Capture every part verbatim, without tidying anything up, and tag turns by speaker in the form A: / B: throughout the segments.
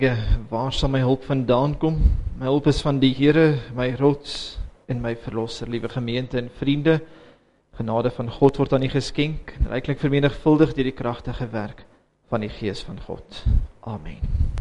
A: Waar sal my hulp vandaan kom? My hulp is van die Here, my rots en my verlosser. Liewe gemeente en vriende, genade van God word aan u geskenk, en ryklik vermenigvuldig deur die kragtige werk van die Gees van God. Amen.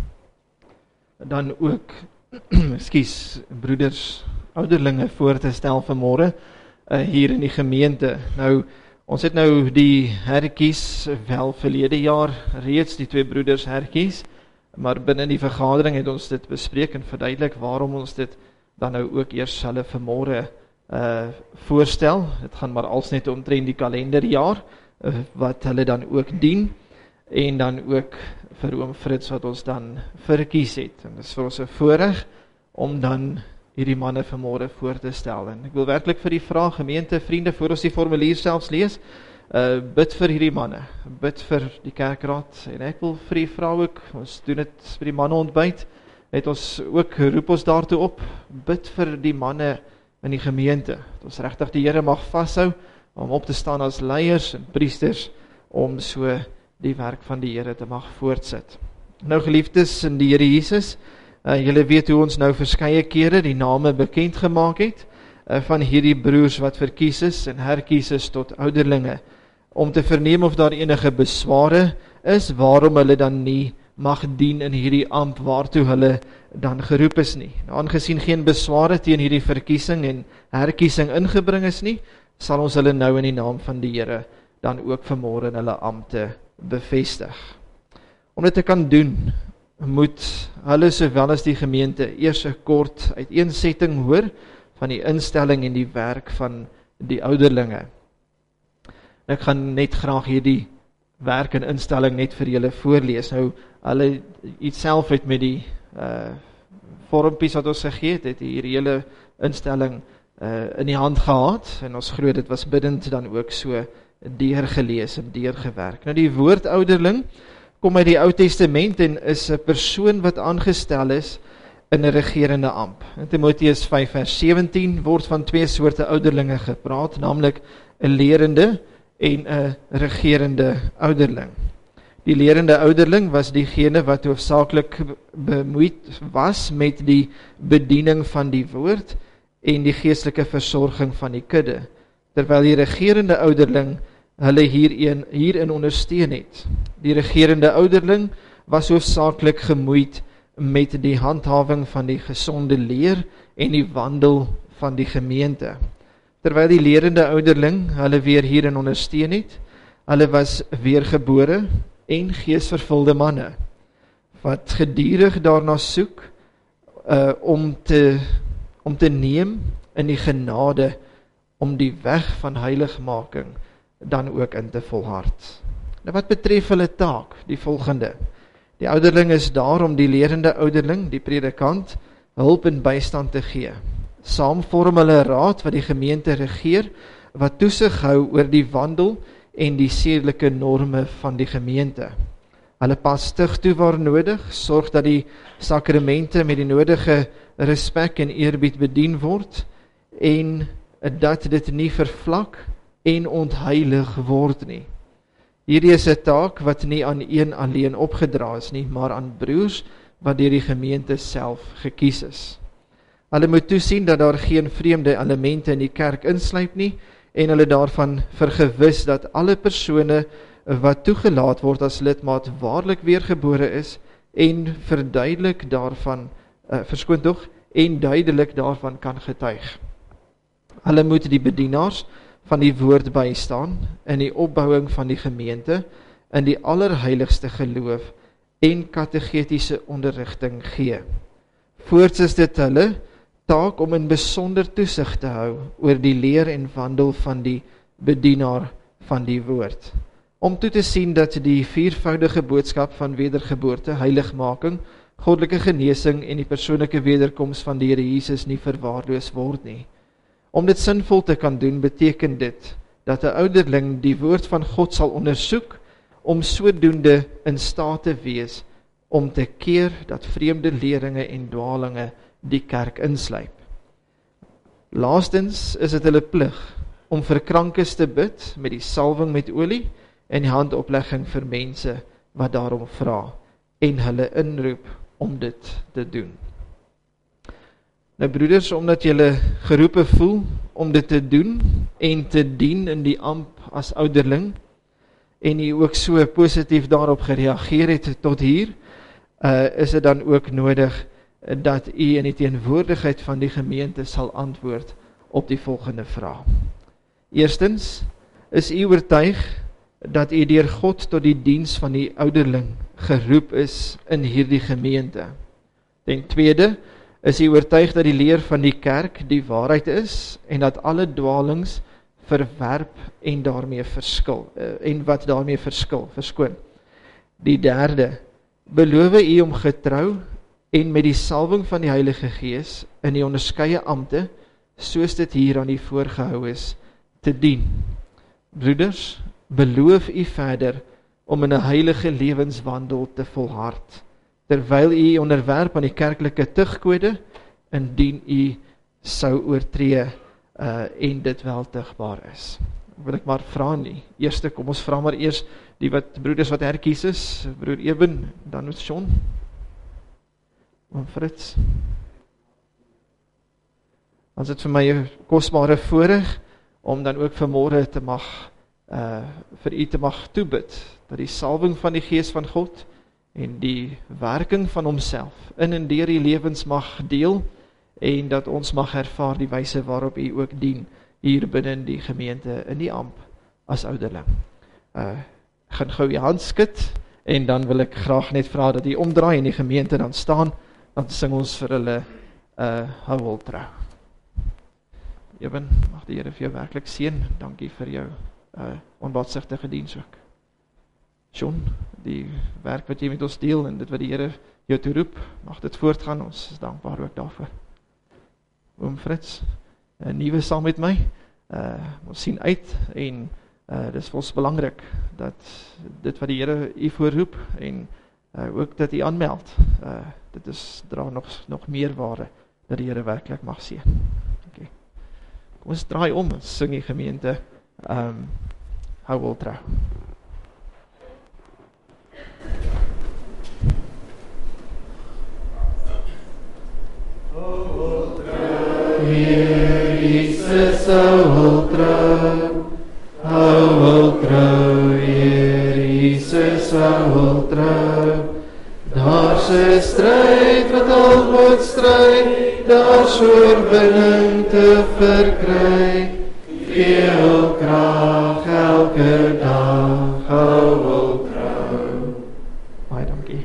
A: Dan ook, ekskuus, broeders, ouderlinge voor te stel vanmôre, uh, hier in die gemeente. Nou, ons het nou die herkies, wel verlede jaar reeds die twee broeders herkies, maar binne die vergadering het ons dit bespreek en verduidelik waarom ons dit dan nou ook eers hulle vanmôre uh, voorstel. Dit gaan maar als net omtrent die kalenderjaar, uh, wat hulle dan ook dien, en dan ook vir oom Frits wat ons dan verkies het. En dit is vir ons 'n voorreg om dan hierdie manne vanmôre voor te stel. En ek wil werklik vir die vraag, gemeente, vriende, voor ons die formulier selfs lees, Uh, bid vir hierdie manne, bid vir die kerkraad, en ek wil vir die vrou ook, ons doen dit vir die manne ontbyt, het ons ook, roep ons daartoe op, bid vir die manne in die gemeente, dat ons regtig die Here mag vashou, om op te staan as leiers en priesters, om so die werk van die Here te mag voortsit. Nou geliefdes in die Here Jesus, uh, julle weet hoe ons nou verskeie kere die name bekend gemaak het, uh, van hierdie broers wat verkies is en herkies is tot ouderlinge, om te verneem of daar enige besware is, waarom hulle dan nie mag dien in hierdie ampt waartoe hulle dan geroep is nie. Nou, aangesien geen besware teen hierdie verkiesing en herkiesing ingebring is nie, sal ons hulle nou in die naam van die Here dan ook vanmôre in hulle ampte bevestig. Om dit te kan doen, moet hulle sowel as die gemeente eers 'n kort uiteensetting hoor van die instelling en die werk van die ouderlinge. Ek gaan net graag hierdie werk en instelling net vir julle voorlees. Nou, hulle iets self het met die uh, vormpies wat ons gegee het, het hierdie hele instelling uh, in die hand gehad, en ons glo dit was biddend dan ook so deurgelees en deurgewerk. Nou, die woord ouderling kom uit die Ou Testament en is 'n persoon wat aangestel is in 'n regerende ampt. In Timoteus vyf vers sewentien word van twee soorte ouderlinge gepraat, naamlik 'n lerende en 'n regerende ouderling. Die lerende ouderling was diegene wat hoofsaaklik bemoeid was met die bediening van die woord en die geestelike versorging van die kudde, terwyl die regerende ouderling hulle hierin, hierin ondersteun het. Die regerende ouderling was hoofsaaklik gemoeid met die handhawing van die gesonde leer en die wandel van die gemeente. Terwyl die lerende ouderling hulle weer hierin ondersteun het, hulle was weergebore en geesvervulde manne, wat gedurig daarna soek uh, om, te, om te neem in die genade, om die weg van heiligmaking dan ook in te volhard. Nou wat betref hulle taak, die volgende. Die ouderling is daar om die lerende ouderling, die predikant, hulp en bystand te gee. Saam vorm hulle 'n raad wat die gemeente regeer, wat toesig hou oor die wandel en die sedelike norme van die gemeente. Hulle pas stig toe waar nodig, sorg dat die sakramente met die nodige respek en eerbied bedien word, en dat dit nie vervlak en ontheilig word nie. Hierdie is 'n taak wat nie aan een alleen opgedra is nie, maar aan broers wat deur die gemeente self gekies is. Hulle moet toesien dat daar geen vreemde elemente in die kerk insluip nie, en hulle daarvan vergewis dat alle persone wat toegelaat word as lidmaat waarlik weergebore is, en verduidelik daarvan, uh, verskoon tog, en duidelik daarvan kan getuig. Hulle moet die bedienaars van die woord bystaan, in die opbouing van die gemeente, in die allerheiligste geloof, en kategetiese onderrigting gee. Voorts is dit hulle taak om in besonder toesig te hou oor die leer en wandel van die bedienaar van die woord. Om toe te sien dat die viervoudige boodskap van wedergeboorte, heiligmaking, goddelike genesing en die persoonlike wederkoms van die Here Jesus nie verwaarloos word nie. Om dit sinvol te kan doen, beteken dit dat 'n ouderling die woord van God sal ondersoek, om sodoende in staat te wees om te keer dat vreemde leringe en dwalinge die kerk insluip. Laastens is dit hulle plig om vir krankes te bid met die salwing met olie en die handoplegging vir mense wat daarom vra, en hulle inroep om dit te doen. Nou broeders, omdat julle geroepe voel om dit te doen en te dien in die amp as ouderling, en jy ook so positief daarop gereageer het tot hier, uh, is dit dan ook nodig dat u in die teenwoordigheid van die gemeente sal antwoord op die volgende vraag. Eerstens, is u oortuig dat u deur God tot die diens van die ouderling geroep is in hierdie gemeente? Ten tweede, is u oortuig dat die leer van die kerk die waarheid is en dat alle dwalings verwerp en daarmee verskil, en wat daarmee verskil, verskoon. Die derde, beloof u om getrou en met die salwing van die Heilige Gees in die onderskeie ampte, soos dit hier aan u voorgehou is, te dien. Broeders, beloof u verder om in 'n heilige lewenswandel te volhard, terwyl u onderwerp aan die kerklike tugkode, indien u sou oortree uh, en dit wel tugbaar is. Wil ek maar vra nie. Eerste, kom ons vra maar eers die wat broeders wat herkies is, broer Eben, dan met Sean, oom Frits. Dan is dit vir my 'n kosbare voorreg om dan ook vanmôre te mag uh, vir u te mag toebid, dat die salwing van die Gees van God en die werking van homself in en deur die lewens mag deel, en dat ons mag ervaar die wyse waarop u ook dien hier binne in die gemeente in die amp as ouderling. Uh, ek gaan gou u hand skud en dan wil ek graag net vra dat u omdraai en die gemeente dan staan, dan sing ons vir hulle uh, hou wil trou. Eben, mag die Here vir jou werklik seën. Dankie vir jou uh, onbaatsigtige diens ook. Sean, die werk wat jy met ons deel en dit wat die Here jou toe roep, mag dit voortgaan, ons is dankbaar ook daarvoor. Oom Frits, uh, nuwe saam met my, uh, ons sien uit en uh, dit is vir ons belangrik dat dit wat die Here u voorroep en uh, ook dat u aanmeld, uh, dit is dra nog, nog meer waarde dat die Here werklik mag seën. Okay. Kom ons draai om, ons sing die gemeente, um, hou wil trou.
B: Hou wil trou, Heer Jesus, hou wil trou, hou wil trou, Heer Jesus, hou wil trou. Daar's 'n stryd wat al moet stryd, daar's oorwinning te verkry. Veel krag elke dag, hou wil trou.
A: Baie dankie.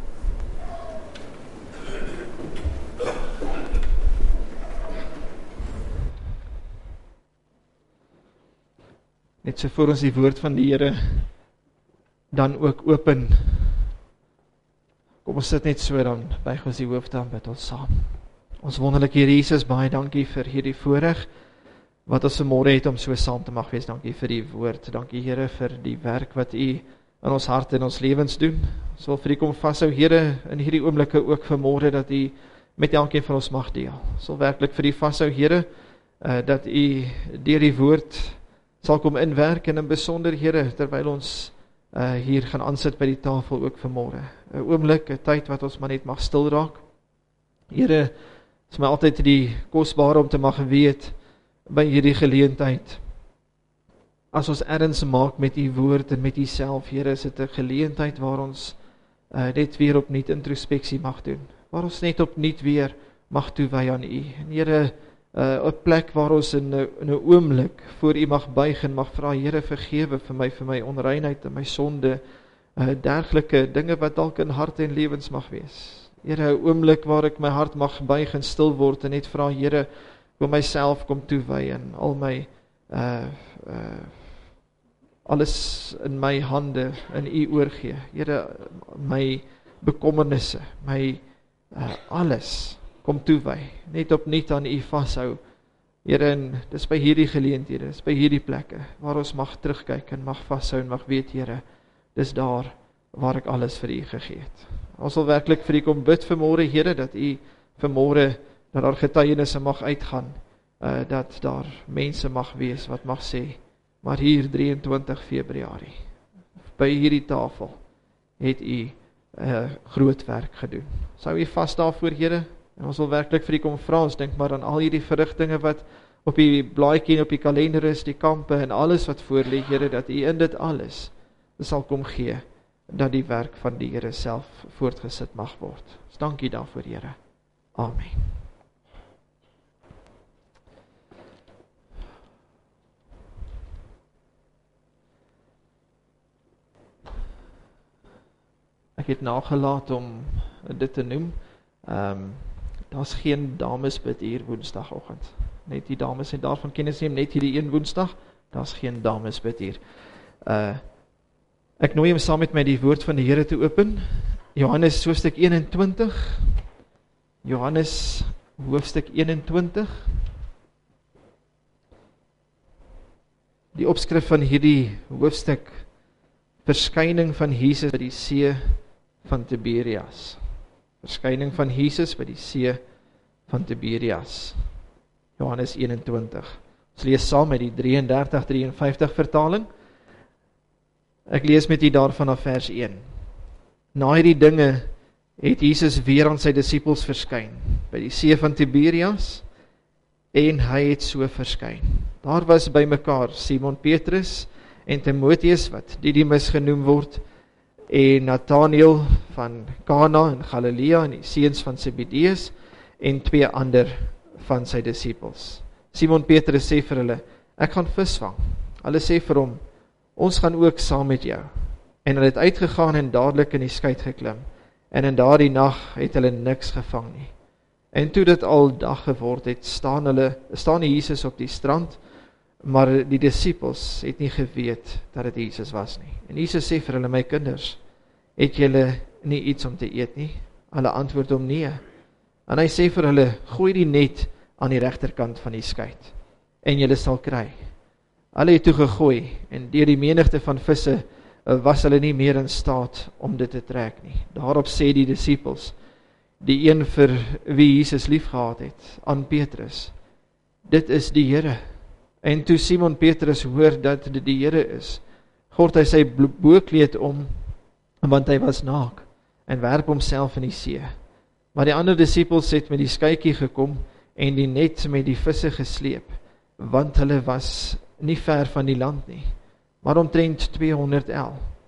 A: Net so voor ons die woord van die Here dan ook open. Kom ons sit net so dan, buig ons die hoofde aan, bid ons saam. Ons wonderlike Here Jesus, baie dankie vir hierdie voorreg, wat ons vanmôre het om so saam te mag wees. Dankie vir die woord, dankie Here vir die werk wat u in ons harte en ons lewens doen. Ons wil vir u kom vashou, Here, in hierdie oomblikke ook vanmôre, dat u met elkeen van ons mag deel. Ons wil werklik vir u vashou, Here, uh, dat u deur die woord sal kom inwerk, en in besonder, Here, terwyl ons uh, hier gaan aansit by die tafel ook vanmôre. 'n oomblik, 'n tyd wat ons maar net mag stil raak. Here, is my altyd die kosbare om te mag weet by hierdie geleentheid. As ons erns maak met u woord en met u self, Here, is dit 'n geleentheid waar ons uh, net weer opnuut introspeksie mag doen. Waar ons net opnuut weer mag toewy aan u. En Here, 'n uh, plek waar ons in 'n in 'n oomblik voor u mag buig en mag vra, Here, vergewe vir my vir my onreinheid en my sonde, uh, dergelike dinge wat dalk in hart en lewens mag wees. Here, 'n oomblik waar ek my hart mag buig en stil word en net vra, Here, wil myself kom toewy en al my uh, uh, alles in my hande in u oorgee. Here, my bekommernisse, my uh, alles kom toewy, net opnuut aan u vashou. Here, en dis by hierdie geleenthede, dis by hierdie plekke waar ons mag terugkyk en mag vashou en mag weet, Here, dis daar waar ek alles vir u gegee het. Ons wil werklik vir u kom bid vanmôre, Here, dat u vanmôre, dat daar getuienisse mag uitgaan, uh, dat daar mense mag wees wat mag sê, maar hier drieëntwintig Februarie, by hierdie tafel, het u uh, groot werk gedoen. Sou U vas daarvoor, Here? En ons wil werklik vir U kom vra, ons dink maar aan al hierdie verrigtinge wat op die blaadjie en op die kalender is, die kampe en alles wat voor lê, Here, dat U in dit alles sal kom gee, dat die werk van die Here self voortgesit mag word. Ons dank U daarvoor, Here. Amen. Ek het nagelaat om dit te noem. Um, Daar's geen damesbid hier woensdagoggend. Net die dames en daarvan kennis neem, net hierdie een woensdag, daar's geen damesbid hier. Uh, ek nooi hom saam met my die woord van die Here te open. Johannes hoofstuk eenentwintig. Johannes hoofstuk eenentwintig. Die opskrif van hierdie hoofstuk, verskyning van Jesus by die see van Tiberias. Verskyning van Jesus by die see van Tiberias. Johannes eenentwintig. Ons lees saam met die drieëndertig drieënvyftig vertaling. Ek lees met u daarvan af vers een. Na hierdie dinge het Jesus weer aan sy disippels verskyn by die see van Tiberias, en hy het so verskyn. Daar was by mekaar Simon Petrus en Timotheus, wat Didimus genoem word, en Nathanael van Kana in Galilea en die seuns van Zebedeus en twee ander van sy disippels. Simon Petrus sê vir hulle, ek gaan visvang. Hulle sê vir hom, ons gaan ook saam met jou. En hulle het uitgegaan en dadelik in die skei geklim. En in daardie nag het hulle niks gevang nie. En toe dit al dag geword het, staan hulle, staan Jesus op die strand, maar die disippels het nie geweet dat dit Jesus was nie. En Jesus sê vir hulle, my kinders, het julle nie iets om te eet nie? Hulle antwoord hom nee. En hy sê vir hulle, gooi die net aan die regterkant van die skei, en julle sal kry. Hulle het toe gegooi, en deur die menigte van visse was hulle nie meer in staat om dit te trek nie. Daarop sê die disippels, die een vir wie Jesus lief gehad het, aan Petrus, dit is die Here. En toe Simon Petrus hoor dat dit die Here is, gord hy sy boekleed om, want hy was naak, en werp homself in die see. Maar die ander disippels het met die skytjie gekom, en die net met die visse gesleep, want hulle was nie ver van die land nie, maar omtrent tweehonderd el.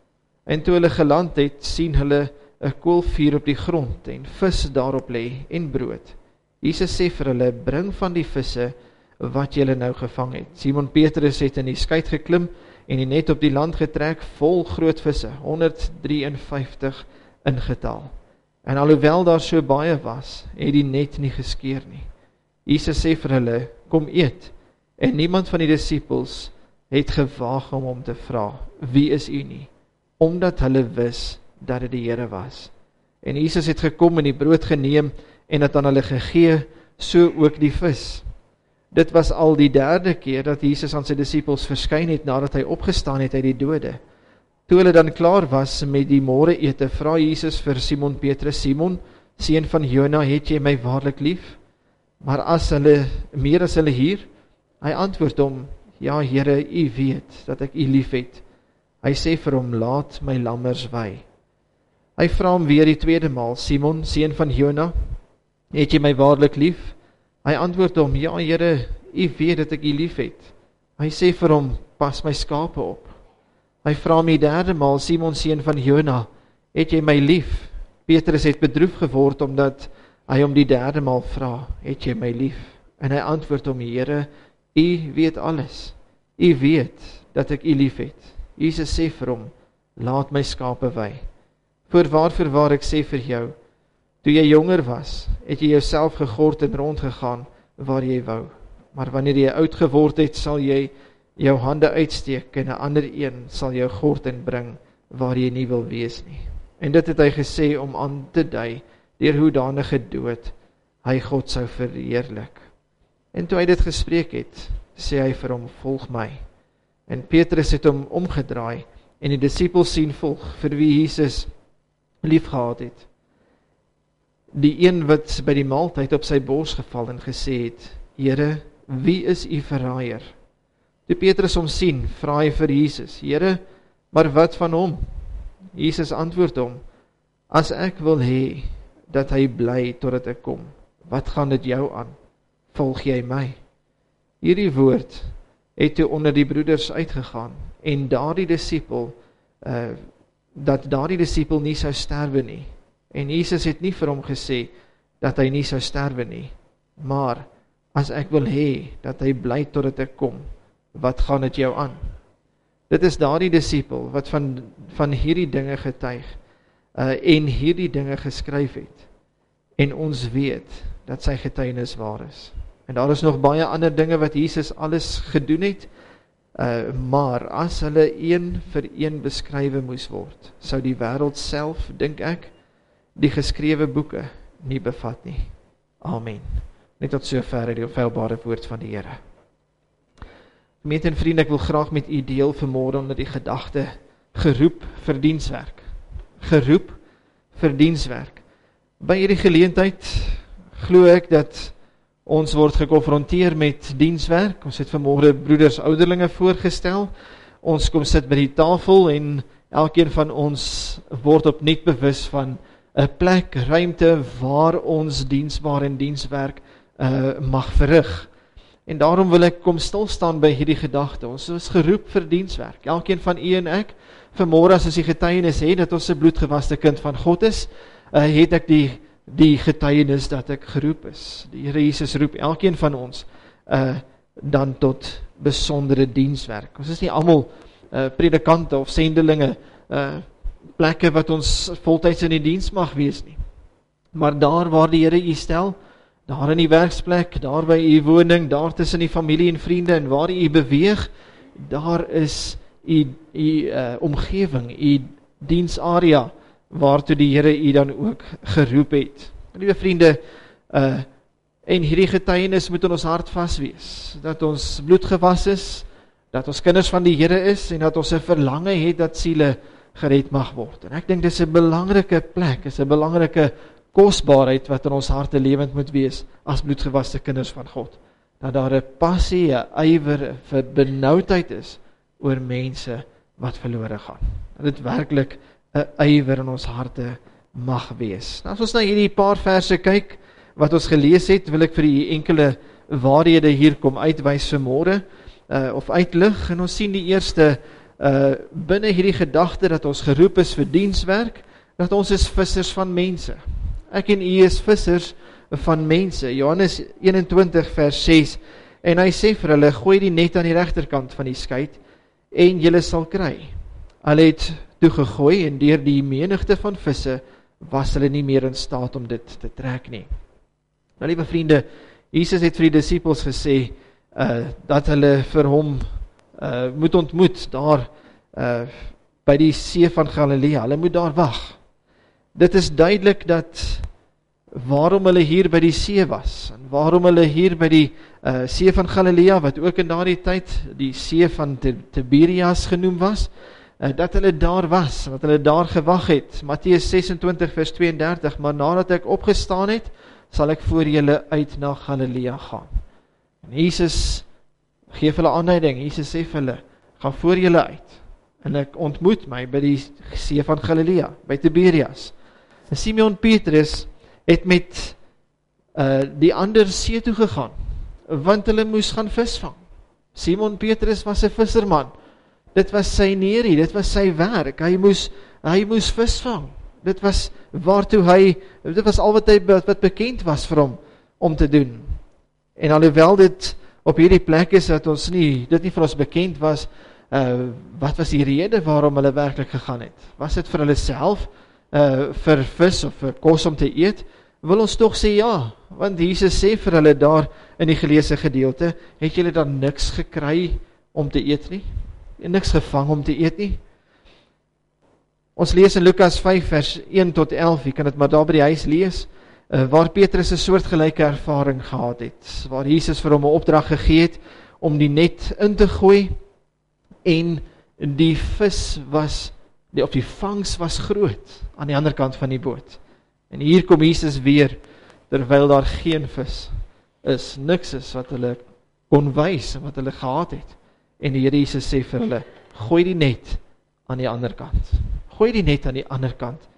A: En toe hulle geland het, sien hulle 'n koolvuur op die grond, en vis daarop lê, en brood. Jesus sê vir hulle, bring van die visse, wat julle nou gevang het. Simon Petrus het in die skei geklim, en die net op die land getrek, vol groot visse, honderddraieënvyftig in getal. En alhoewel daar so baie was, het die net nie geskeur nie. Jesus sê vir hulle, kom eet, en niemand van die disippels het gewaag om hom te vra, wie is u nie? Omdat hulle wis dat dit die Here was. En Jesus het gekom en die brood geneem, en het aan hulle gegee, so ook die vis. Dit was al die derde keer dat Jesus aan sy disippels verskyn het, nadat hy opgestaan het uit die dode. Toe hulle dan klaar was met die môreete, vra Jesus vir Simon Petrus, Simon, seun van Jona, het jy my waarlik lief? Maar as hulle, meer as hulle hier, hy antwoord hom, ja Here, u weet dat ek u lief het. Hy sê vir hom, laat my lammers wei. Hy vra hom weer die tweede maal, Simon, seun van Jona, het jy my waarlik lief? Hy antwoord hom, ja Here, u weet dat ek u lief het. Hy sê vir hom, pas my skape op. Hy vra hom die derde maal, Simon, seun van Jona, het jy my lief? Petrus het bedroef geword, omdat hy hom die derde maal vra, het jy my lief? En hy antwoord hom, Here, u weet alles. U weet dat ek u lief het. Jesus sê vir hom, laat my skape wei. Voorwaar, voorwaar, ek sê vir jou, toe jy jonger was, het jy jouself gegord en rondgegaan waar jy wou. Maar wanneer jy oud geword het, sal jy jou hande uitsteek en 'n ander een sal jou gord en bring waar jy nie wil wees nie. En dit het hy gesê om aan te dui, deur hoedanige dood hy God sou verheerlik. En toe hy dit gespreek het, sê hy vir hom, volg my. En Petrus het hom omgedraai en die disippels sien volg, vir wie Jesus lief gehad het. Die een wat by die maaltyd op sy bors geval en gesê het, Here, wie is u verraaier? Toe Petrus hom sien, vra hy vir Jesus, Here, maar wat van hom? Jesus antwoord hom, as ek wil hê, dat hy bly totdat ek kom, wat gaan dit jou aan? Volg jy my? Hierdie woord het toe onder die broeders uitgegaan, en daardie disipel, uh, dat daardie disipel nie sou sterwe nie, en Jesus het nie vir hom gesê, dat hy nie sou sterwe nie, maar, as ek wil hê, dat hy bly totdat ek kom, wat gaan dit jou aan? Dit is daardie disipel, wat van, van hierdie dinge getuig, uh, en hierdie dinge geskryf het, en ons weet, dat sy getuienis waar is. En daar is nog baie ander dinge wat Jesus alles gedoen het, uh, maar as hulle een vir een beskrywe moes word, sou die wêreld self, dink ek, die geskrewe boeke nie bevat nie. Amen. Net tot sover die onfeilbare woord van die Here. Gemeente en vriende, ek wil graag met u deel vanmôre onder die gedagte geroep vir dienswerk. Geroep vir dienswerk. By hierdie geleentheid glo ek dat ons word gekonfronteer met dienswerk. Ons het vanmôre broeders ouderlinge voorgestel. Ons kom sit by die tafel en elkeen van ons word opnuut bewus van 'n plek, ruimte waar ons diensbaar en dienswerk uh, mag verrig. En daarom wil ek kom stilstaan by hierdie gedagte. Ons is geroep vir dienswerk. Elkeen van u en ek, vanmôre as ons die getuienis het dat ons 'n bloedgewaste kind van God is, uh, het ek die die getuienis dat ek geroep is. Die Here Jesus roep elkeen van ons uh, dan tot besondere dienswerk. Ons is nie almal uh, predikante of sendelinge, uh, plekke wat ons voltyds in die diens mag wees nie. Maar daar waar die Here u stel, daar in die werksplek, daar by u woning, daar tussen die familie en vriende en waar u beweeg, daar is u, u uh, omgewing, u diensarea, waartoe die Here u dan ook geroep het. Liewe vriende, uh, en hierdie getuienis moet in ons hart vas wees, dat ons bloedgewas is, dat ons kinders van die Here is, en dat ons 'n verlange het dat siele gered mag word. En ek dink dis 'n belangrike plek, is 'n belangrike kosbaarheid wat in ons harte lewend moet wees, as bloedgewaste kinders van God. Dat daar 'n passie, 'n ywer, 'n benoudheid is, oor mense wat verlore gaan. Dat dit werklik 'n ywer in ons harte mag wees. Nou, as ons na hierdie paar verse kyk, wat ons gelees het, wil ek vir u enkele waarhede hier kom uitwys vanmôre, uh, of uitlig, en ons sien die eerste, uh, binne hierdie gedagte, dat ons geroep is vir dienswerk, dat ons is vissers van mense. Ek en u is vissers van mense. Johannes eenentwintig vers ses, en hy sê vir hulle, gooi die net aan die regterkant van die skei, en julle sal kry. Hulle het toe gegooi, en deur die menigte van visse, was hulle nie meer in staat om dit te trek nie. Nou, liewe vriende, Jesus het vir die disciples gesê, uh, dat hulle vir hom uh, moet ontmoet, daar uh, by die see van Galilea. Hulle moet daar wag. Dit is duidelik dat waarom hulle hier by die see was, en waarom hulle hier by die uh, see van Galilea, wat ook in daardie tyd die see van Tiberias genoem was, uh, dat hulle daar was, dat hulle daar gewag het. Matteus sesentwintig vers tweeëndertig, maar nadat ek opgestaan het, sal ek voor julle uit na Galilea gaan. En Jesus gee hulle aanleiding, Jesus sê vir hulle, ga voor julle uit, en ek ontmoet my by die see van Galilea, by Tiberias. En Simeon Petrus het met uh, die ander see toe gegaan, want hulle moes gaan visvang. Simon Petrus was 'n visserman. Dit was sy neerie, dit was sy werk. Hy moes hy moes visvang. Dit was waartoe hy, dit was al wat hy wat bekend was vir hom om te doen. En alhoewel dit op hierdie plek is dat ons nie dit nie vir ons bekend was, uh, wat was die rede waarom hulle werklik gegaan het? Was dit vir hulle self? Uh, vir vis of vir kos om te eet, wil ons toch sê ja, want Jesus sê vir hulle daar in die geleesde gedeelte, het julle dan niks gekry om te eet nie, en niks gevang om te eet nie. Ons lees in Lukas vyf vers een tot elf, jy kan dit maar daar by die huis lees, uh, waar Petrus 'n soortgelyke ervaring gehad het, waar Jesus vir hom 'n opdrag gegee het om die net in te gooi, en die vis was Die, of die vangs was groot, aan die ander kant van die boot. En hier kom Jesus weer, terwyl daar geen vis is, niks is wat hulle kon wys, wat hulle gehad het. En die Here Jesus sê vir hulle, gooi die net aan die ander kant. Gooi die net aan die ander kant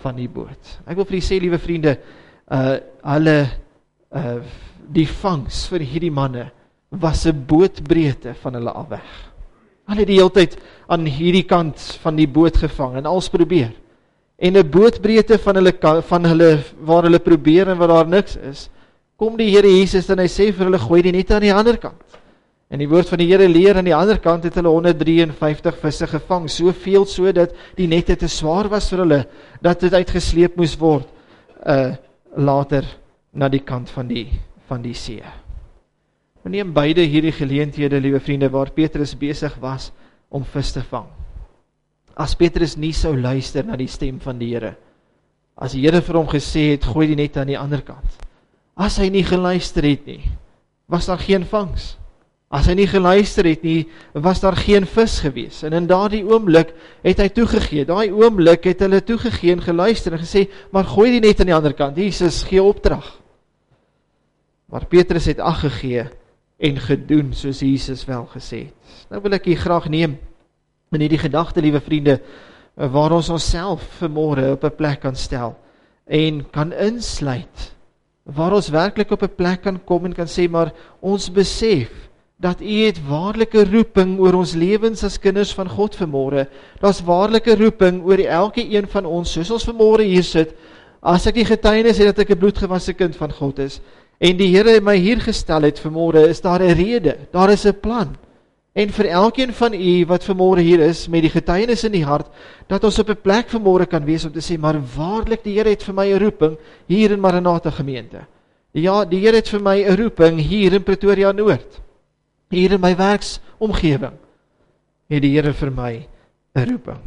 A: van die boot. Ek wil vir julle sê, liewe vriende, uh, hulle, uh, die vangs vir hierdie manne, was 'n bootbreedte van hulle af weg. Hulle het die hele tyd aan hierdie kant van die boot gevang, en als probeer. En 'n bootbreedte van hulle, van hulle, waar hulle probeer en waar daar niks is, kom die Here Jesus en hy sê vir hulle, gooi die net aan die ander kant. En die woord van die Here leer, aan die ander kant het hulle honderddraieënvyftig visse gevang, soveel so dat die nette te swaar was vir hulle, dat dit uitgesleep moes word, uh, later na die kant van die, van die see. We neem beide hierdie geleenthede, liewe vriende, waar Petrus besig was om vis te vang. As Petrus nie sou luister na die stem van die Here, as die Here vir hom gesê het, gooi die net aan die ander kant, as hy nie geluister het nie, was daar geen vangs. As hy nie geluister het nie, was daar geen vis gewees. En in daardie oomblik het hy toegegee. Daai oomblik het hulle toegegee en geluister en gesê, maar gooi die net aan die ander kant. Jesus gee opdrag. Maar Petrus het ag gegee en gedoen soos Jesus wel gesê het. Nou wil ek hier graag neem in hierdie gedagte, liewe vriende, waar ons onsself vanmôre op 'n plek kan stel en kan insluit, waar ons werklik op 'n plek kan kom en kan sê, maar ons besef dat U het waarlike roeping oor ons lewens as kinders van God vanmôre. Daar's waarlike roeping oor elke een van ons, soos ons vanmôre hier sit, as ek die getuienis het dat ek 'n bloedgewasse kind van God is, en die Here my hier gestel het vanmôre, is daar 'n rede, daar is 'n plan. En vir elkeen van U wat vanmôre hier is, met die getuienis in die hart, dat ons op 'n plek vanmôre kan wees om te sê, maar waarlik die Here het vir my 'n roeping hier in Maranatha gemeente. Ja, die Here het vir my 'n roeping hier in Pretoria Noord. Hier in my werksomgewing het die Here vir my 'n roeping.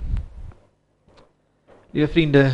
A: Liewe vriende,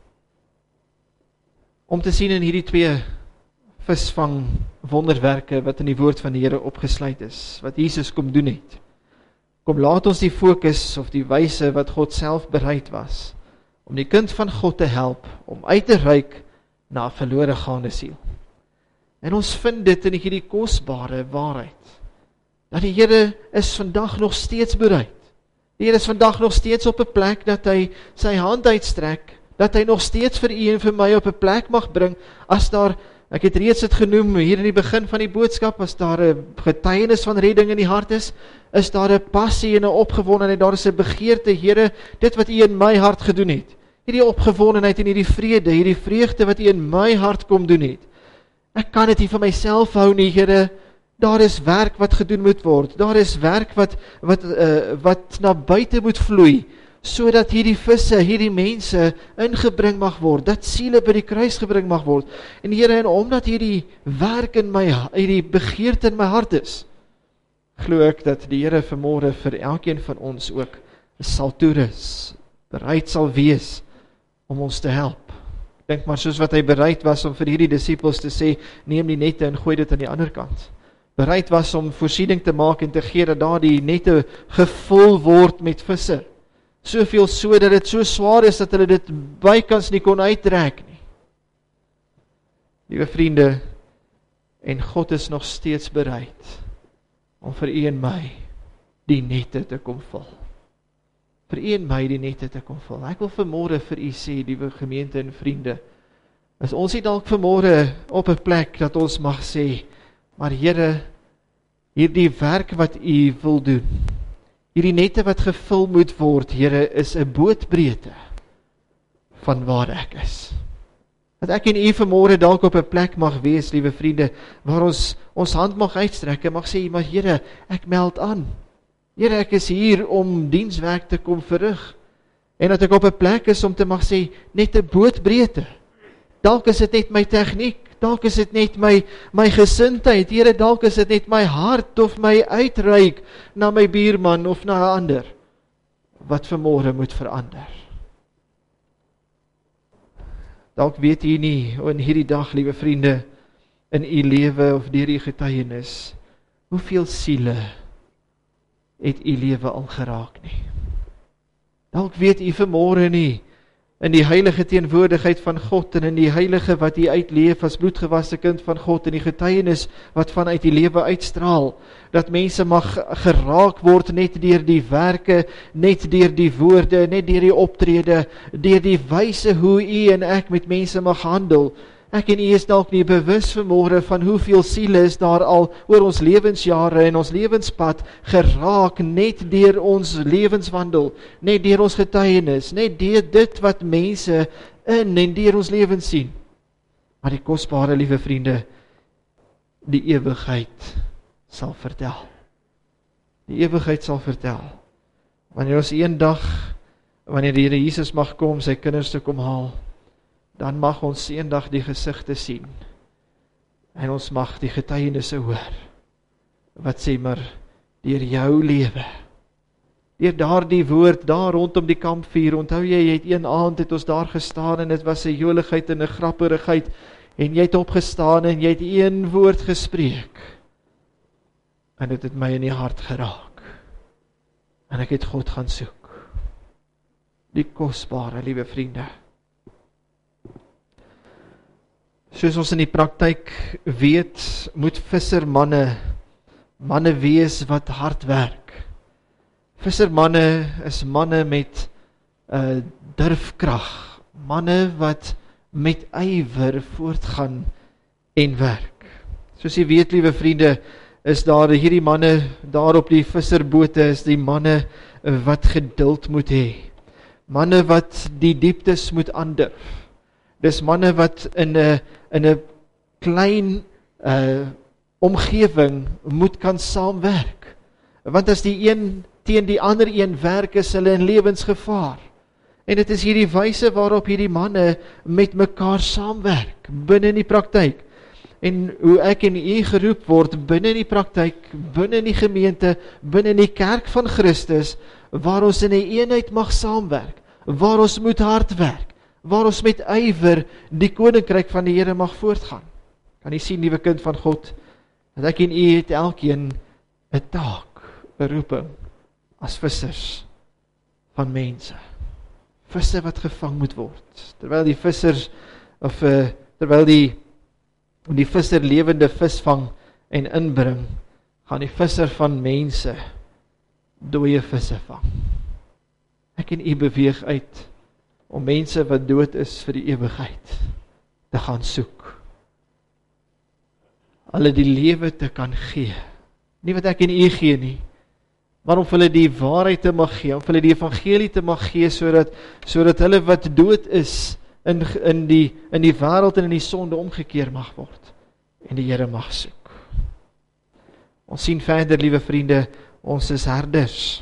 A: om te sien in hierdie twee visvang wonderwerke wat in die woord van die Here opgesluit is, wat Jesus kom doen het. Kom laat ons die fokus of die wyse wat God self bereid was, om die kind van God te help, om uit te reik na 'n verlore gaande siel. En ons vind dit in hierdie kosbare waarheid, dat die Here is vandag nog steeds bereid. Die Here is vandag nog steeds op 'n plek dat hy sy hand uitstrek, dat hy nog steeds vir u en vir my op 'n plek mag bring, as daar, ek het reeds dit genoem, hier in die begin van die boodskap, as daar 'n getuienis van redding in die hart is, is daar 'n passie en 'n opgewondenheid, daar is 'n begeerte, Here, dit wat u in my hart gedoen het, hierdie opgewondenheid en hierdie vrede, hierdie vreugde wat u in my hart kom doen het, ek kan dit nie vir myself hou nie, Here. Daar is werk wat gedoen moet word, daar is werk wat, wat, uh, wat na buite moet vloei, sodat hierdie visse, hierdie mense ingebring mag word, dat siele by die kruis gebring mag word. En Here, en omdat hierdie werk in my, hierdie begeerte in my hart is, glo ek dat die Here vanmôre vir elkeen van ons ook sal toerus, bereid sal wees om ons te help. Dink maar soos wat hy bereid was om vir hierdie disippels te sê, neem die nette en gooi dit aan die ander kant. Bereid was om voorsiening te maak en te gee dat daar die nette gevul word met visse. Soveel so dat dit so swaar is dat hulle dit bykans nie kon uittrek nie. Liewe vriende, en God is nog steeds bereid om vir u en my die nette te kom vul. Vir u en my die nette te kom vul. Ek wil vanmôre vir u sê, liewe gemeente en vriende, as ons nie dalk vanmôre op 'n plek dat ons mag sê, maar Here, hierdie werk wat u wil doen, hierdie nette wat gevul moet word, Here, is 'n bootbreedte van waar ek is. Dat ek en u vanmôre dalk op 'n plek mag wees, liewe vriende, waar ons ons hand mag uitstrek en mag sê, maar Here, ek meld aan. Here, ek is hier om dienswerk te kom verrig. En dat ek op 'n plek is om te mag sê, net 'n bootbreedte. Dalk is dit net my tegniek, dalk is dit net my, my gesindheid, Here, dalk is dit net my hart of my uitreik na my buurman of na 'n ander, wat vanmôre moet verander. Dalk weet u nie, in hierdie dag, liewe vriende, in u lewe of deur u getuienis, hoeveel siele het u lewe al geraak nie. Dalk weet u vanmôre nie, in die heilige teenwoordigheid van God en in die heilige wat hy uitleef as bloedgewasse kind van God en die getuienis wat vanuit die lewe uitstraal, dat mense mag geraak word net deur die werke, net deur die woorde, net deur die optrede, deur die wyse hoe u en ek met mense mag handel. Ek en u is dalk nie bewus vanmôre van hoeveel siele is daar al oor ons lewensjare en ons lewenspad geraak net deur ons lewenswandel, net deur ons getuienis, net deur dit wat mense in en deur ons lewens sien. Maar die kosbare, liewe vriende, die ewigheid sal vertel. Die ewigheid sal vertel. Wanneer ons eendag, wanneer die Here Jesus mag kom, sy kinders te kom haal, dan mag ons eendag die gesigte sien, en ons mag die getuienisse hoor, wat sê maar, deur jou lewe, deur daardie woord, daar rondom die kampvuur, onthou jy, jy het een aand, het ons daar gestaan, en het was 'n joligheid en 'n grapperigheid, en jy het opgestaan, en jy het een woord gespreek, en dit het my in die hart geraak, en ek het God gaan soek, die kosbare, liewe vriende. Soos ons in die praktyk weet, moet vissermanne, manne wees wat hard werk. Vissermanne is manne met uh, durfkrag, manne wat met ywer voortgaan en werk. Soos jy weet, liewe vriende, is daar hierdie manne, daar op die visserbote, is die manne wat geduld moet hê. Manne wat die dieptes moet aandurf. Dis manne wat in 'n in 'n klein uh, omgewing moet kan saamwerk. Want as die een teen die ander een werk, is hulle in lewensgevaar. En dit is hierdie wyse waarop hierdie manne met mekaar saamwerk, binne in die praktyk. En hoe ek en u geroep word, binne in die praktyk, binne in die gemeente, binne in die kerk van Christus, waar ons in 'n eenheid mag saamwerk, waar ons moet hard werk, waar ons met ywer die koninkryk van die Here mag voortgaan. Kan jy sien, liewe kind van God, dat ek en u het elkeen 'n taak, 'n roeping, as vissers van mense. Visse wat gevang moet word. Terwyl die vissers, of uh, terwyl die, die visser lewende vis vang en inbring, gaan die visser van mense dooie visse vang. Ek en u beweeg uit om mense wat dood is vir die ewigheid te gaan soek. Hulle die lewe te kan gee. Nie wat ek en u gee nie, maar om hulle die waarheid te mag gee, om hulle die evangelie te mag gee, sodat, sodat hulle wat dood is in, in, die, in die wêreld en in die sonde omgekeer mag word, en die Here mag soek. Ons sien verder, liewe vriende, ons is herders.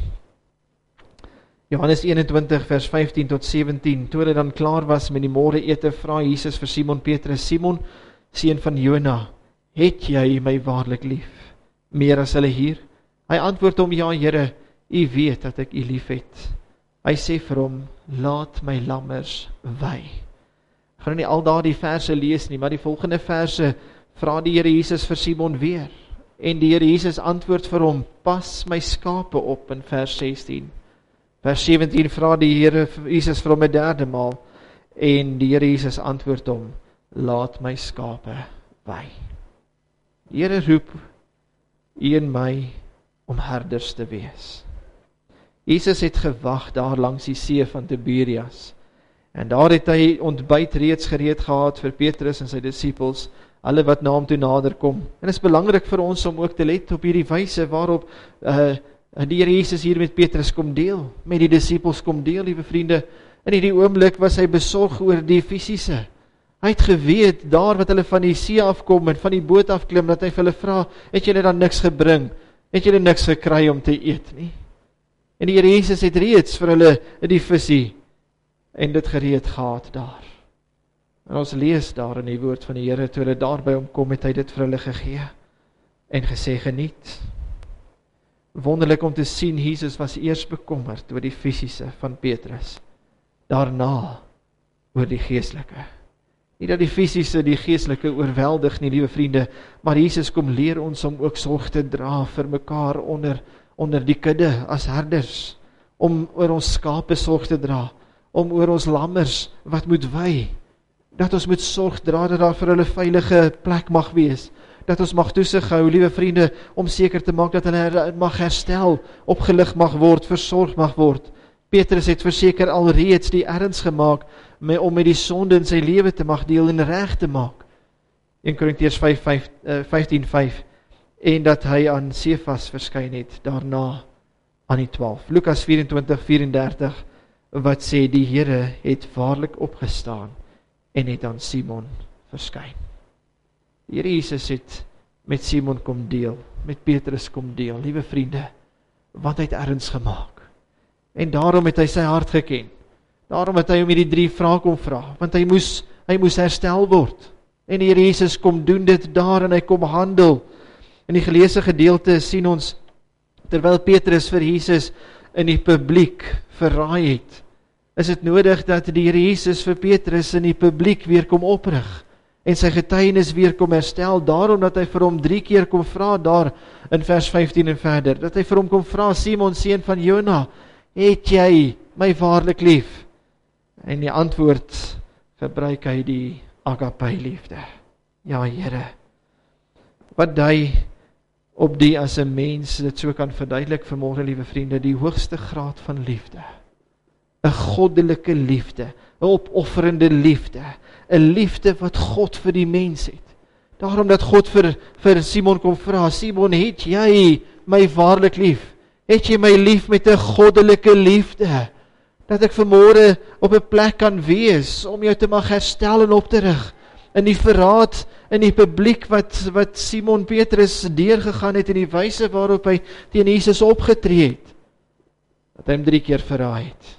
A: Johannes eenentwintig vers vyftien tot sewentien, toe hulle dan klaar was met die môreete, vra Jesus vir Simon Petrus, Simon, seun van Jona, het jy my waarlik lief, meer as hulle hier? Hy antwoord hom, ja Here, u weet dat ek u lief het. Hy sê vir hom, laat my lammers wei. Ek gaan nie al daardie verse lees nie, maar die volgende verse vra die Here Jesus vir Simon weer, en die Here Jesus antwoord vir hom, pas my skape op, in vers sestien. Vers sewentien vra die Here Jesus vir hom 'n derde maal, en die Here Jesus antwoord hom, laat my skape wei. Die Here roep u en my om herders te wees. Jesus het gewag daar langs die see van Tiberias, en daar het hy ontbyt reeds gereed gehad vir Petrus en sy disippels, alle wat na hom toe nader kom. En dit is belangrik vir ons om ook te let op hierdie wyse waarop uh, die Here Jesus hier met Petrus kom deel, met die disippels kom deel, liewe vriende. In hierdie oomblik was hy besorg oor die fisiese. Hy het geweet, daar wat hulle van die see afkom en van die boot afklim, dat hy vir hulle vra, het julle dan niks gebring? Het julle niks gekry om te eet nie? En die Here Jesus het reeds vir hulle die visie en dit gereed gehad daar. En ons lees daar in die woord van die Here, toe hulle daar by hom kom, het hy dit vir hulle gegee en gesê, geniet. Wonderlik om te sien, Jesus was eers bekommerd oor die fisiese van Petrus, daarna oor die geestelike. Nie dat die fisiese die geestelike oorweldig nie, liewe vriende, maar Jesus kom leer ons om ook sorg te dra vir mekaar onder, onder die kudde as herders, om oor ons skape sorg te dra, om oor ons lammers wat moet wy, dat ons moet sorg dra dat daar vir hulle veilige plek mag wees, dat ons mag toesig hou, liewe vriende, om seker te maak dat hulle mag herstel, opgelig mag word, versorg mag word. Petrus het verseker alreeds die erns gemaak met, om met die sonde in sy lewe te mag deel en reg te maak. Eerste Korintiërs vyftien vyf en dat hy aan Sefas verskyn het, daarna aan die twaalf. Lukas vyf-en-twintig vyf-en-dertig, wat sê, die Here het waarlik opgestaan en het aan Simon verskyn. Die Here Jesus het met Simon kom deel, met Petrus kom deel, liewe vriende, want hy het erns gemaak. En daarom het hy sy hart geken. Daarom het hy om hierdie drie vrae kom vra, want hy moes, hy moes herstel word. En die Here Jesus kom doen dit daar en hy kom handel. In die geleesde gedeelte sien ons, terwyl Petrus vir Jesus in die publiek verraai het, is dit nodig dat die Here Jesus vir Petrus in die publiek weer kom oprig en sy getuienis weer kom herstel, daarom dat hy vir hom drie keer kom vra daar in vers vyftien en verder, dat hy vir hom kom vra, Simon, seun van Jona, het jy my waarlik lief? En die antwoord gebruik hy die agape liefde. Ja, Here, wat dui op die as 'n mens dit so kan verduidelik vanmôre, liewe vriende, die hoogste graad van liefde. 'n goddelike liefde, 'n opofferende liefde, 'n liefde wat God vir die mens het. Daarom dat God vir, vir Simon kom vra, Simon, het jy my waarlik lief? Het jy my lief met 'n goddelike liefde? Dat ek vanmôre op 'n plek kan wees, om jou te mag herstel en op te rig, in die verraad, in die publiek wat, wat Simon Petrus deurgegaan het, in die wyse waarop hy teen Jesus opgetree het, dat hy hom drie keer verraai het.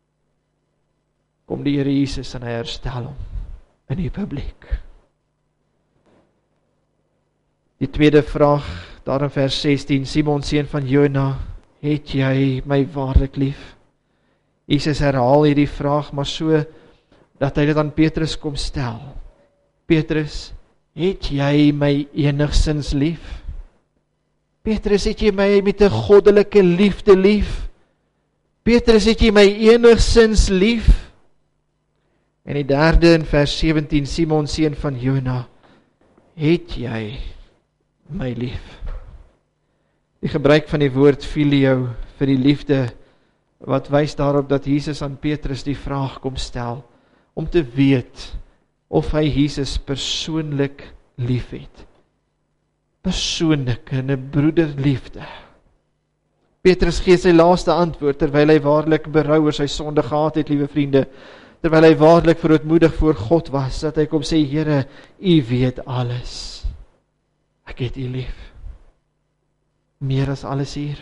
A: Kom die Here Jesus en hy herstel hom in die publiek. Die tweede vraag, daar in vers sestien, Simon, seun van Jona, het jy my waarlik lief? Jesus herhaal hierdie vraag, maar so, dat hy dit aan Petrus kom stel. Petrus, het jy my enigsins lief? Petrus, het jy my met 'n goddelike liefde lief? Petrus, het jy my enigsins lief? En die derde in vers sewentien, Simon, seun van Jona, het jy my lief? Die gebruik van die woord filio vir die liefde, wat wys daarop dat Jesus aan Petrus die vraag kom stel, om te weet of hy Jesus persoonlik lief het. Persoonlik, in 'n broederliefde. Petrus gee sy laaste antwoord, terwyl hy waarlik berou oor sy sonde gehad het, liewe vriende, terwyl hy waarlik verootmoedig voor God was, dat hy kom sê, Here, U weet alles. Ek het U lief. Meer as alles hier.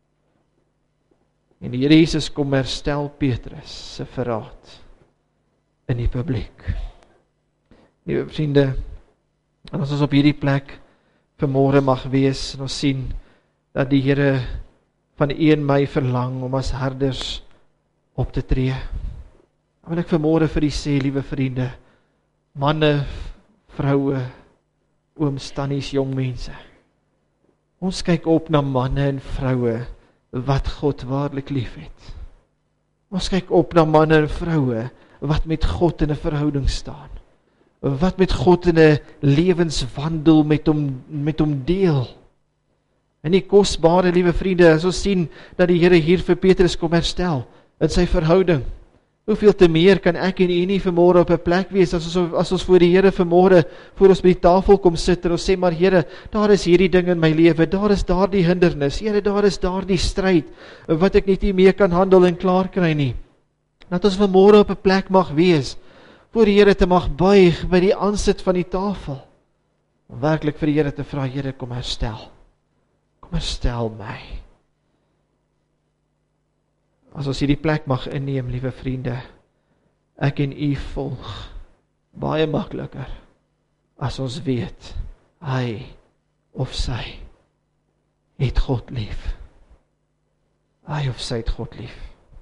A: En die Here Jesus kom herstel Petrus se verraad in die publiek. Liewe vriende, en as ons op hierdie plek vanmôre mag wees, en ons sien dat die Here van U en my verlang om as herders op te tree, dan wil ek vanmôre vir U sê, liewe vriende, manne, vroue, ooms, tannies, jong mense, ons kyk op na manne en vroue wat God waarlik lief het. Ons kyk op na manne en vroue wat met God in 'n verhouding staan, wat met God in 'n lewenswandel met hom, met hom deel. En die kosbare, liewe vriende, as ons sien dat die Here hier vir Petrus kom herstel in sy verhouding, hoeveel te meer kan ek en u nie vanmôre op 'n plek wees, as ons, as ons voor die Here vanmôre, voor ons by die tafel kom sit, en ons sê, maar Here, daar is hierdie ding in my lewe, daar is daar die hindernis, Here, daar is daar die stryd, wat ek net nie meer kan handel en klaar kry nie. Dat ons vanmôre op 'n plek mag wees, voor die Here te mag buig, by die aansit van die tafel, om werklik vir die Here te vra, Here, kom herstel, kom herstel my. As ons hierdie plek mag inneem, liewe vriende, ek en u volg baie makliker, as ons weet, hy of sy het God lief. Hy of sy het God lief.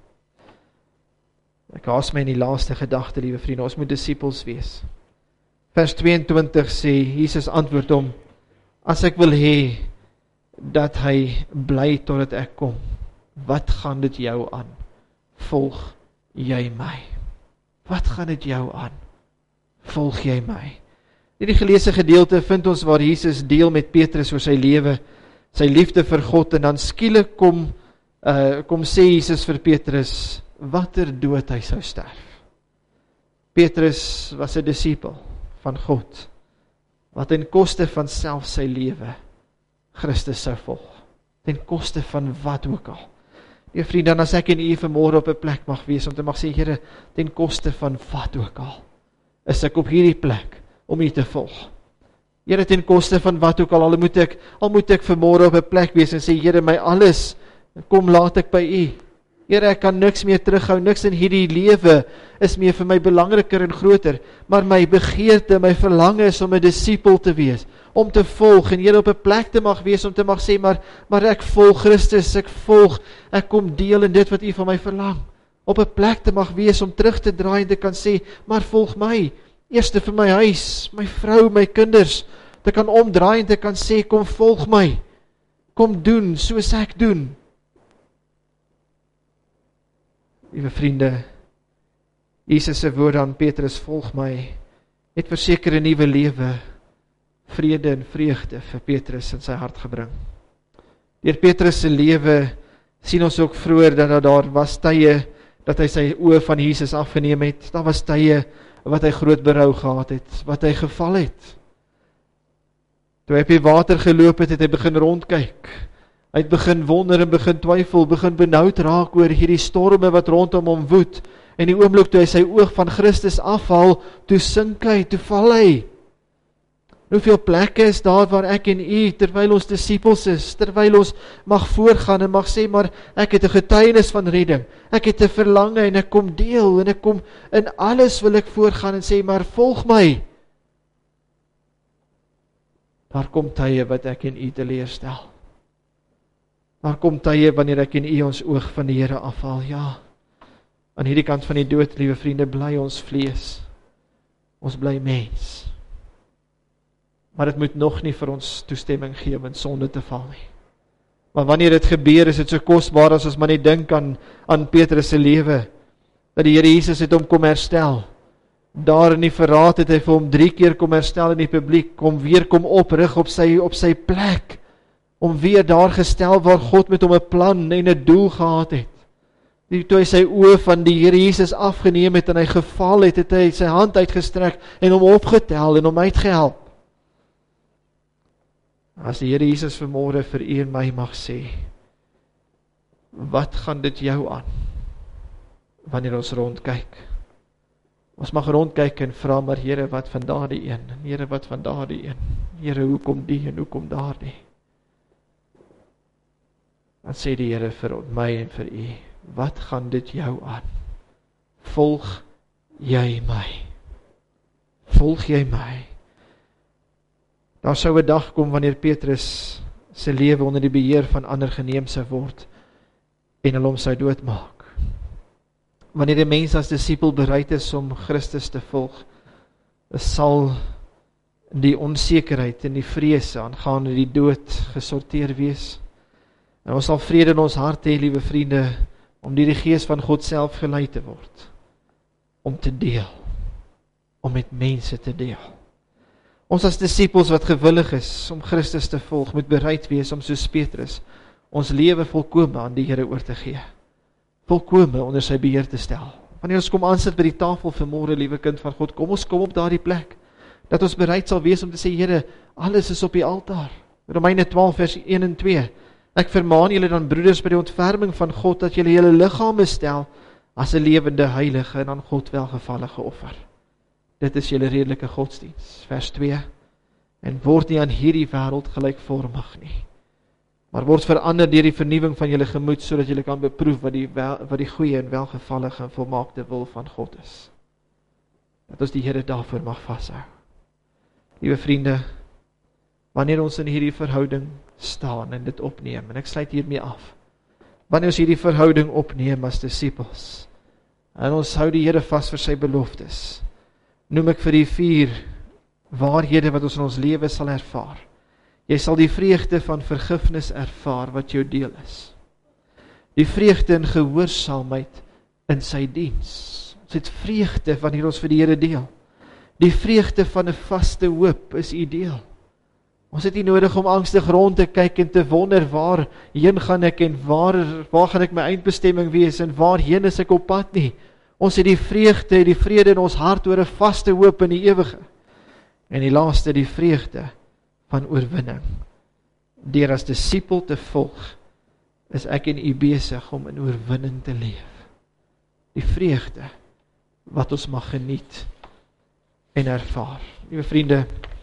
A: Ek haas my in die laaste gedagte, liewe vriende, ons moet disippels wees. Vers tweeëntwintig sê, Jesus antwoord hom, as ek wil hê, dat hy bly totdat ek kom, wat gaan dit jou aan? Volg jy my? Wat gaan dit jou aan? Volg jy my? In die geleesde gedeelte vind ons waar Jesus deel met Petrus oor sy lewe, sy liefde vir God, en dan skielik kom, uh, kom sê Jesus vir Petrus, watter dood hy sou sterf. Petrus was 'n disipel van God, wat ten koste van self sy lewe Christus sou volg, ten koste van wat ook al. Die vriende, dan as ek en u vanmôre op 'n plek mag wees, om te mag sê, Here, ten koste van wat ook al, is ek op hierdie plek, om u te volg. Here, ten koste van wat ook al, al moet ek, al moet ek vanmôre op 'n plek wees, en sê, Here, my alles, kom laat ek by u. Here, ek kan niks meer terughou, niks in hierdie lewe is meer vir my belangriker en groter, maar my begeerte, my verlange is om 'n disipel te wees, om te volg, en Here op 'n plek te mag wees, om te mag sê, maar, maar ek volg Christus, ek volg, ek kom deel in dit wat u van my verlang, op 'n plek te mag wees, om terug te draai en te kan sê, maar volg my, eerste vir my huis, my vrou, my kinders, te kan omdraai en te kan sê, kom volg my, kom doen, soos ek doen. Liewe vriende, Jesus se woorde aan Petrus, volg my, het verseker 'n nuwe lewe, vrede en vreugde vir Petrus in sy hart gebring. Deur Petrus se lewe sien ons ook vroeër dat daar was tye dat hy sy oë van Jesus afgeneem het. Daar was tye wat hy groot berou gehad het, wat hy geval het. Toe hy op die water geloop het, het hy begin rondkyk. Hy het begin wonder en begin twyfel, begin benoud raak oor hierdie storme wat rondom hom woed. En die oomblik toe hy sy oog van Christus afhaal, toe sink hy, toe val hy. Hoeveel plekke is daar waar ek en u, terwyl ons disipels is, terwyl ons mag voorgaan en mag sê, maar ek het 'n getuienis van redding, ek het 'n verlange en ek kom deel, en ek kom in alles wil ek voorgaan en sê, maar volg my. Daar kom tye wat ek en u teleurstel. Daar kom tye wanneer ek en u ons oog van die Here afhaal, ja. Aan hierdie kant van die dood, liewe vriende, bly ons vlees. Ons bly mens. Maar dit moet nog nie vir ons toestemming gee om in sonde te val nie. Maar wanneer dit gebeur, is dit so kosbaar as ons maar net dink aan, aan Petrus se lewe, dat die Here Jesus het hom kom herstel. Daar in die verraad het hy vir hom drie keer kom herstel in die publiek, kom weer kom oprig op sy, op sy plek, om weer daar gestel waar God met hom 'n plan en 'n doel gehad het. Die, toe hy sy oë van die Here Jesus afgeneem het en hy geval het, het hy sy hand uitgestrek en hom opgetel en hom uitgehelp. As die Here Jesus vanmôre vir u en my mag sê, wat gaan dit jou aan, wanneer ons rondkyk? Ons mag rondkyk en vra, maar Here, wat van daardie een? Here, wat van daardie een? Here, hoekom die en hoekom daardie? Dan sê die Here vir my en vir u, wat gaan dit jou aan? Volg jy my? Volg jy my? Daar sou 'n dag kom wanneer Petrus sy lewe onder die beheer van ander geneem sou word en hulle hom sou doodmaak. Wanneer 'n mens as disipel bereid is om Christus te volg, sal die onsekerheid en die vrese aangaande die dood gesorteer wees. En ons sal vrede in ons hart hê, liewe vriende, om deur die Gees van God self gelei te word, om te deel, om met mense te deel. Ons as disipels wat gewillig is om Christus te volg, moet bereid wees om soos Petrus ons lewe volkome aan die Here oor te gee. Volkome onder sy beheer te stel. Wanneer ons kom aansit by die tafel vanmôre, liewe kind van God, kom ons kom op daardie plek, dat ons bereid sal wees om te sê, Here, alles is op die altaar. Romeine twaalf vers een en twee. Ek vermaan julle dan, broeders, by die ontferming van God, dat julle julle liggame stel as 'n lewende, heilige en aan God welgevallige offer. Dit is julle redelike godsdiens. Vers twee. En word nie aan hierdie wêreld gelykvormig nie, maar word verander deur die vernuwing van julle gemoed, sodat julle kan beproef wat die, wel, wat die goeie en welgevallige en volmaakte wil van God is. Dat ons die Here daarvoor mag vashou. Liewe vriende, wanneer ons in hierdie verhouding staan en dit opneem, en ek sluit hiermee af, wanneer ons hierdie verhouding opneem as disciples, en ons hou die Here vas vir sy beloftes, noem ek vir die vier waarhede wat ons in ons lewe sal ervaar. Jy sal die vreugde van vergifnis ervaar wat jou deel is. Die vreugde in gehoorsaamheid in sy diens. Ons het vreugde wanneer ons vir die Here deel. Die vreugde van 'n vaste hoop is ideaal. Ons het nie nodig om angstig rond te kyk en te wonder waar heen gaan ek en waar, waar gaan ek my eindbestemming wees en waarheen is ek op pad nie. Ons het die vreugde, die vrede in ons hart oor 'n vaste hoop in die ewige. En die laaste, die vreugde van oorwinning. Deur as disipel te volg, is ek en u besig om in oorwinning te leef. Die vreugde wat ons mag geniet en ervaar. Liewe vriende,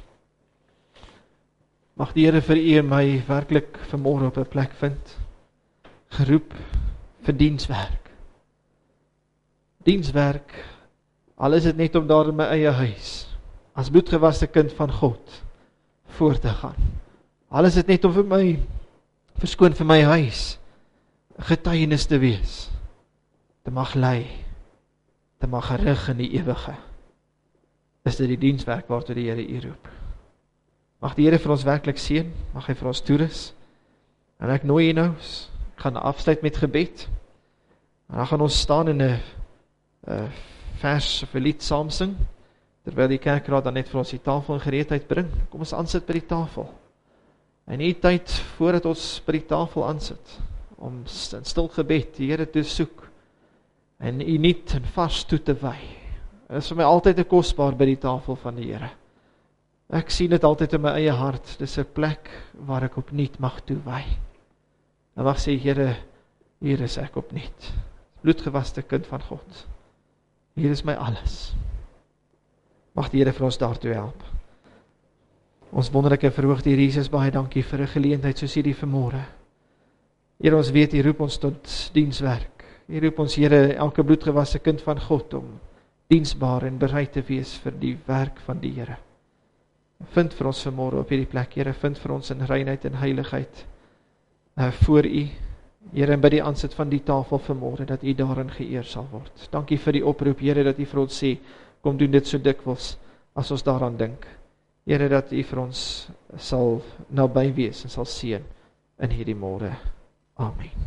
A: mag die Here vir u en my werklik vanmôre op 'n plek vind, geroep vir dienswerk. Dienswerk, al is dit net om daar in my eie huis, as bloedgewaste kind van God, voor te gaan. Al is dit net om vir my, verskoon vir my huis, getuienis te wees, te mag lei, te mag gerig in die ewige. Is dit die dienswerk waartoe die Here u roep. Mag die Here vir ons werklik seën, mag hy vir ons toerus. En ek nooi u nou, ek gaan afsluit met gebed. En dan gaan ons staan in 'n uh, vers of 'n lied saam sing, terwyl die kerkraad dan net vir ons die tafel in gereedheid bring. Kom ons aansit by die tafel. En die tyd voordat ons by die tafel aansit, om in stil gebed die Here te soek, en u nuut en vars toe te wy. Dit is vir my altyd 'n kosbaar by die tafel van die Here. Ek sien dit altyd in my eie hart, dis 'n plek waar ek opnuut mag toewy. En mag sê, Here, hier is ek opnuut, bloedgewaste kind van God. Hier is my alles. Mag die Here vir ons daartoe help. Ons wonderlike verhoogde Here Jesus, baie dankie vir 'n geleentheid soos hierdie vanmôre. Here, ons weet, U roep ons tot dienswerk. U roep ons, Here, elke bloedgewasse kind van God, om diensbaar en bereid te wees vir die werk van die Here. Vind vir ons vanmôre op hierdie plek, Here, vind vir ons in reinheid en heiligheid uh, voor U, Here, en by die aansit van die tafel vanmôre, dat U daarin geëer sal word. Dankie vir die oproep, Here, dat U vir ons sê, kom doen dit so dikwels, as ons daaraan dink. Here, dat U vir ons sal naby wees en sal seën in hierdie môre. Amen.